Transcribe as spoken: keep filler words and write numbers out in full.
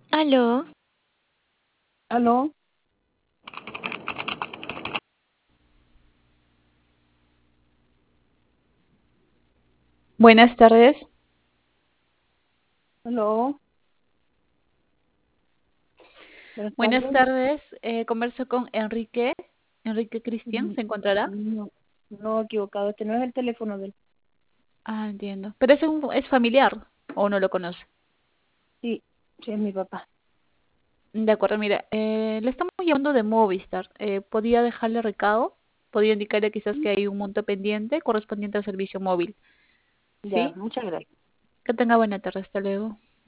Aló, Aló, Buenas tardes. aló, buenas Buenas tardes. tardes. Eh, converso con Enrique. Enrique Cristian, Mm, ¿se encontrará? No, no equivocado, este no es el teléfono del. Ah, entiendo. Pero es un, es familiar o no lo conoce. Sí, sí, es mi papá. De acuerdo, mira, eh, le estamos llamando de Movistar. Eh, ¿podía dejarle recado? ¿Podría indicarle quizás que hay un monto pendiente correspondiente al servicio móvil? Ya, ¿Sí? muchas gracias. Que tenga buena tarde. Hasta luego.